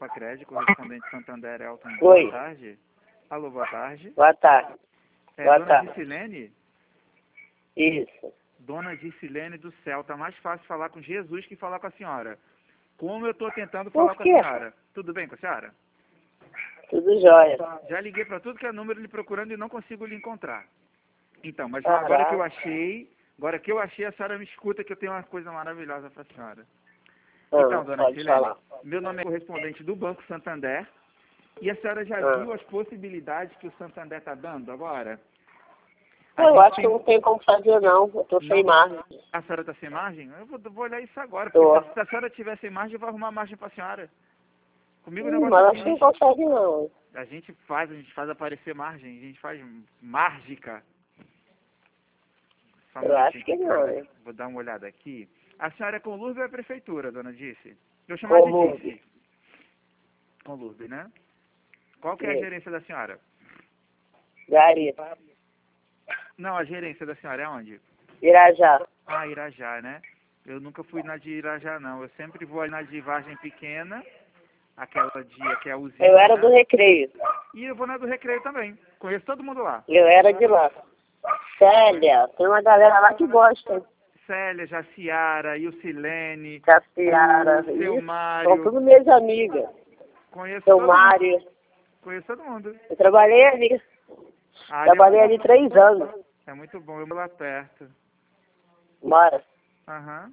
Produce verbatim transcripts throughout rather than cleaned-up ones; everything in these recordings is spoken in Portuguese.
Facred, correspondente Santander Elton. Oi. Boa tarde. Alô, boa tarde. Boa tarde. É Boa Dona tarde. Dicilene? Isso. Dona Dicilene do céu, tá mais fácil falar com Jesus que falar com a senhora. Como eu estou tentando Por falar com a quê? senhora. Tudo bem com a senhora? Tudo jóia. Já liguei para tudo que é número lhe procurando e não consigo lhe encontrar. Então, mas Caraca. agora que eu achei, agora que eu achei, a senhora me escuta que eu tenho uma coisa maravilhosa para a senhora. Ah, Então, Dona pode Dicilene, falar. meu nome é correspondente do Banco Santander e a senhora já Ah. viu as possibilidades que o Santander está dando agora? A Eu gente acho que tem- não tem como fazer, não. Eu tô sem Não. margem. A senhora está sem margem? Eu vou, vou olhar isso agora, Tô. porque se, se a senhora tiver sem margem, eu vou arrumar margem para a senhora. Comigo o Hum, negócio mas é acho que não simples. consegue, não. A gente faz, a gente faz aparecer margem, a gente faz mágica. Só um Eu minutinho acho que aqui, eu não, vou, né? vou dar uma olhada aqui. A senhora é Conlurbe ou é prefeitura, dona Dice? Eu chamar de Conlurbe. Dice. Conlurbe, né? Qual que é a Sim. gerência da senhora? Gari. Não, a gerência da senhora é onde? Irajá. Ah, Irajá, né? Eu nunca fui na de Irajá, não. Eu sempre vou ali na de Vargem Pequena, aquela de, que é a usina, Eu era né? do Recreio. E eu vou na do Recreio também. Conheço todo mundo lá. Eu era de lá. Célia. Tem uma galera lá que gosta. Célia, Jaciara, Ilcilene, Jaciara. o seu Isso. Mário. São tudo minhas amigas. Conheço Seu todo Mário. mundo. Conheço todo mundo. Eu trabalhei ali. Ah, ali é Trabalhei muito ali bom. três anos. É muito bom, eu moro lá perto. Bora. Aham.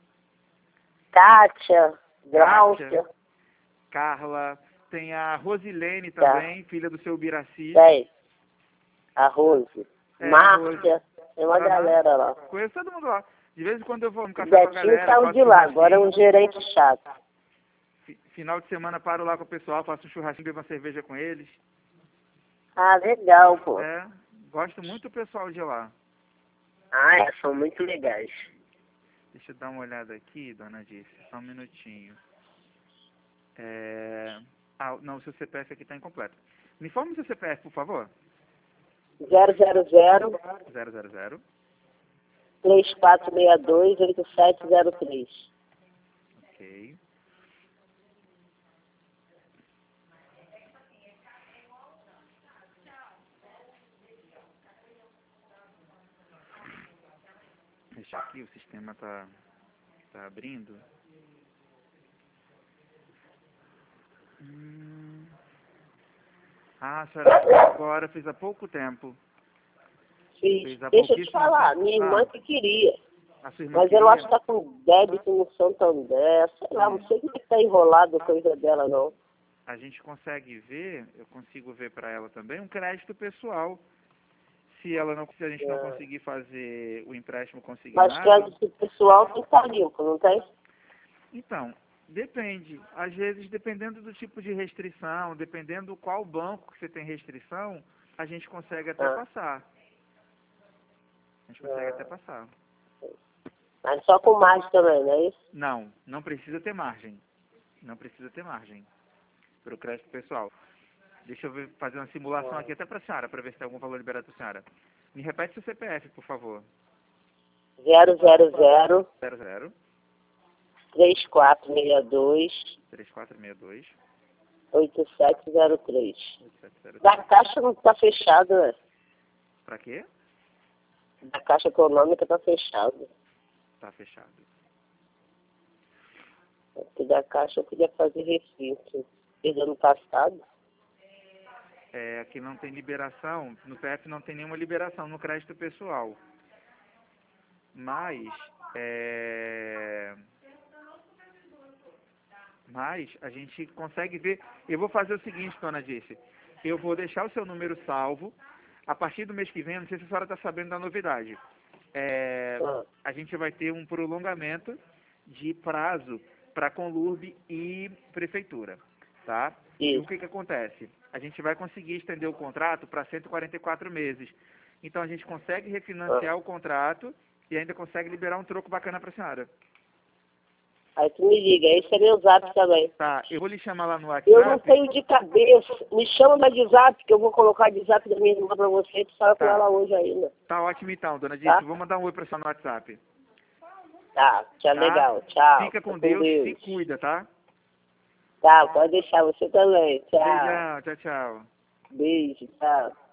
Kátia. Gráucia. Carla. Tem a Rosilene Tá. também, filha do seu Biraci. Tem. A Rose. É, Márcia. Tem uma Aham. galera lá. Conheço todo mundo lá. De vez em quando eu vou no O café com a Betinho galera. saiu faço de lá. Agora é um churrasquinho. gerente chato. Fi- Final de semana paro lá com o pessoal, faço um churrasquinho, bebo uma cerveja com eles. Ah, legal, pô. É, gosto muito do pessoal de lá. Ah, é, são muito legais. Deixa eu dar uma olhada aqui, dona Dice, só um minutinho. É... Ah, não, o seu C P F aqui está incompleto. Me informe o seu C P F, por favor. zero zero zero, zero zero zero. três quatro seis dois, oito sete zero três. Ok. Deixa aqui, o sistema tá, tá abrindo. Hum... Ah, a senhora agora fez há pouco tempo. Fiz. Fez há Deixa eu te pouquíssimo falar, tempo. minha irmã Ah, que queria. a sua irmã Mas queria? ela acho que tá com débito no Santander, sei lá, não sei o que tá enrolado a coisa dela, não. A gente consegue ver, eu consigo ver para ela também, um crédito pessoal. Se ela não, se a gente não É. conseguir fazer o empréstimo Mas consignado, crédito pessoal tem que estar limpo, não tem? então, depende. Às vezes, dependendo do tipo de restrição, dependendo qual banco que você tem restrição, a gente consegue até Ah. passar. A gente consegue Ah. até passar. Mas só com margem também, não é isso? Não, não precisa ter margem. Não precisa ter margem para o crédito pessoal. Deixa eu ver, fazer uma simulação aqui até para a senhora, para ver se tem algum valor liberado para a senhora. Me repete seu C P F, por favor. zero zero zero, zero zero três quatro seis dois, três quatro seis dois oito sete zero três. oito sete zero Da três. Caixa não tá fechado, né? Para quê? Da Caixa Econômica tá fechado. Tá fechado. Porque da Caixa eu queria fazer refis. Fiz ano passado. É, aqui não tem liberação, no P F não tem nenhuma liberação no crédito pessoal. Mas, é... Mas a gente consegue ver. Eu vou fazer o seguinte, dona Dice. Eu vou deixar o seu número salvo. A partir do mês que vem, não sei se a senhora está sabendo da novidade. É, Ah. a gente vai ter um prolongamento de prazo para Conlurbe e Prefeitura. Tá? E o Isso. que, que acontece? A gente vai conseguir estender o contrato para cento e quarenta e quatro meses. Então a gente consegue refinanciar Ah. o contrato e ainda consegue liberar um troco bacana para a senhora. Aí tu me liga, esse é meu zap também. Tá, eu vou lhe chamar lá no Eu não WhatsApp. tenho de cabeça. Me chama da de zap, que eu vou colocar de zap da minha irmã pra você. Tu fala com Tá. ela hoje ainda. Tá ótimo então, dona Dice. Tá? Vou mandar um oi para você no WhatsApp. Tá, tchau, Tá? legal. Tchau. Fica com Fica Deus, se cuida, tá? Tá, pode deixar você também. Tchau. Beijão, tchau, tchau. Beijo, tchau.